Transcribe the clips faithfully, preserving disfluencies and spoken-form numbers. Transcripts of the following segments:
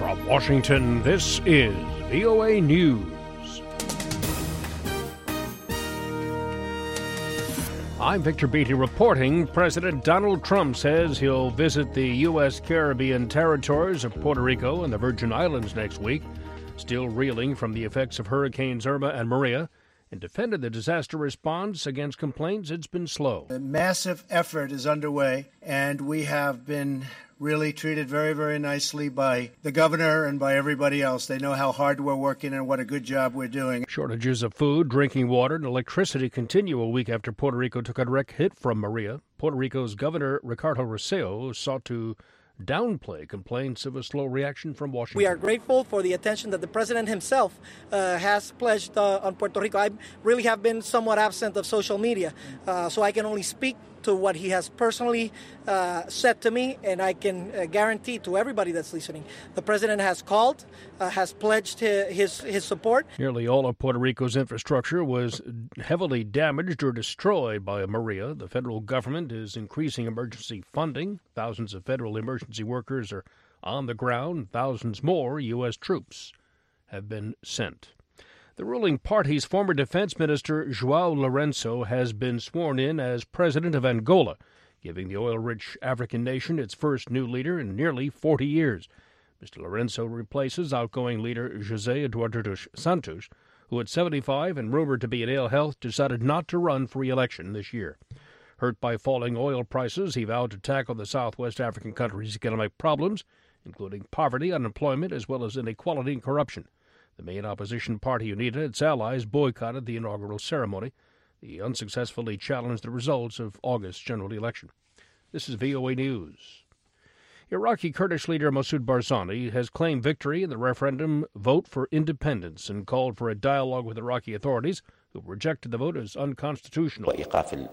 From Washington, this is V O A News. I'm Victor Beatty reporting. President Donald Trump says he'll visit the U S Caribbean territories of Puerto Rico and the Virgin Islands next week, still reeling from the effects of Hurricanes Irma and Maria, and defended the disaster response against complaints it's been slow. A massive effort is underway, and we have been really treated very, very nicely by the governor and by everybody else. They know how hard we're working and what a good job we're doing. Shortages of food, drinking water, and electricity continue a week after Puerto Rico took a direct hit from Maria. Puerto Rico's Governor Ricardo Rossello sought to downplay complaints of a slow reaction from Washington. We are grateful for the attention that the president himself uh, has pledged uh, on Puerto Rico. I really have been somewhat absent of social media, uh, so I can only speak to what he has personally uh, said to me, and I can uh, guarantee to everybody that's listening, the president has called, uh, has pledged his, his his support. Nearly all of Puerto Rico's infrastructure was heavily damaged or destroyed by Maria. The federal government is increasing emergency funding. Thousands of federal emergency workers are on the ground. Thousands more U S troops have been sent. The ruling party's former defense minister, João Lourenço, has been sworn in as president of Angola, giving the oil-rich African nation its first new leader in nearly forty years. Mister Lourenço replaces outgoing leader José Eduardo dos Santos, who at seventy-five and rumored to be in ill health, decided not to run for re-election this year. Hurt by falling oil prices, he vowed to tackle the Southwest African country's economic problems, including poverty, unemployment, as well as inequality and corruption. The main opposition party, UNITA, and its allies boycotted the inaugural ceremony. They unsuccessfully challenged the results of August's general election. This is V O A News. Iraqi Kurdish leader Masoud Barzani has claimed victory in the referendum vote for independence and called for a dialogue with Iraqi authorities, who rejected the vote as unconstitutional. Prime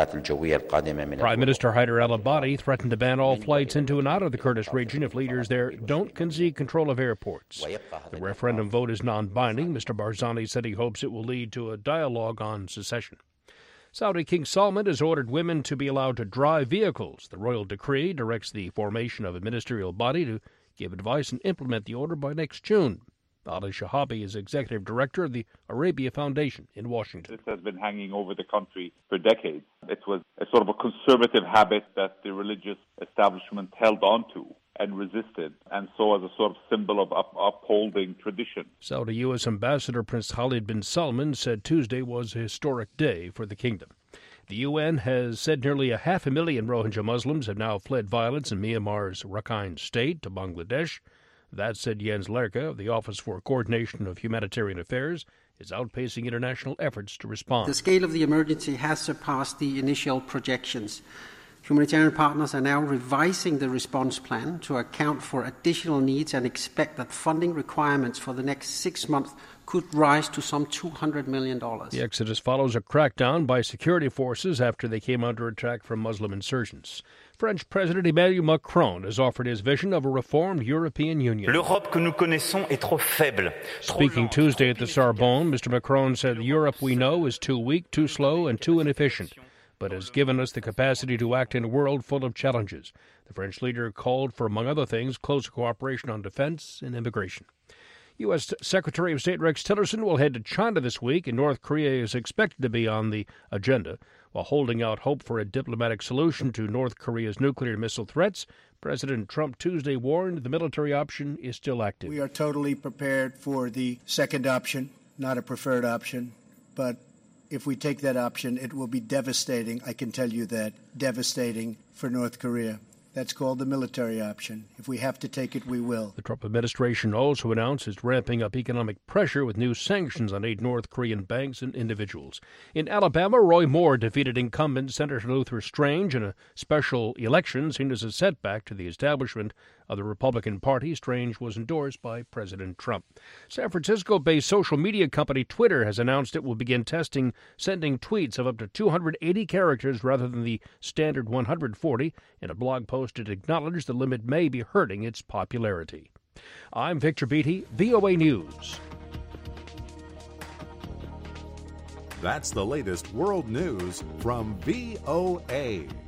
Minister Haider al-Abadi threatened to ban all flights into and out of the Kurdish region if leaders there don't concede control of airports. The referendum vote is non-binding. Mister Barzani said he hopes it will lead to a dialogue on secession. Saudi King Salman has ordered women to be allowed to drive vehicles. The royal decree directs the formation of a ministerial body to give advice and implement the order by next June. Ali Shahabi is executive director of the Arabia Foundation in Washington. This has been hanging over the country for decades. It was a sort of a conservative habit that the religious establishment held on to and resisted, and saw as a sort of symbol of up- upholding tradition. Saudi U S Ambassador Prince Khalid bin Salman said Tuesday was a historic day for the kingdom. The U N has said nearly a half a million Rohingya Muslims have now fled violence in Myanmar's Rakhine state to Bangladesh. That said, Jens Lerke of the Office for Coordination of Humanitarian Affairs is outpacing international efforts to respond. The scale of the emergency has surpassed the initial projections. Humanitarian partners are now revising the response plan to account for additional needs and expect that funding requirements for the next six months could rise to some two hundred million dollars. The exodus follows a crackdown by security forces after they came under attack from Muslim insurgents. French President Emmanuel Macron has offered his vision of a reformed European Union. L'Europe que nous connaissons est trop faible. Speaking Tuesday at the Sorbonne, Mister Macron said the Europe we know is too weak, too slow, and too inefficient, but has given us the capacity to act in a world full of challenges. The French leader called for, among other things, closer cooperation on defense and immigration. U S Secretary of State Rex Tillerson will head to China this week, and North Korea is expected to be on the agenda. While holding out hope for a diplomatic solution to North Korea's nuclear missile threats, President Trump Tuesday warned the military option is still active. We are totally prepared for the second option, not a preferred option, but if we take that option, it will be devastating, I can tell you that, devastating for North Korea. That's called the military option. If we have to take it, we will. The Trump administration also announced it's ramping up economic pressure with new sanctions on eight North Korean banks and individuals. In Alabama, Roy Moore defeated incumbent Senator Luther Strange in a special election seen as a setback to the establishment of the Republican Party. Strange was endorsed by President Trump. San Francisco-based social media company Twitter has announced it will begin testing sending tweets of up to two hundred eighty characters rather than the standard one hundred forty. In a blog post, it acknowledged the limit may be hurting its popularity. I'm Victor Beatty, V O A News. That's the latest world news from V O A.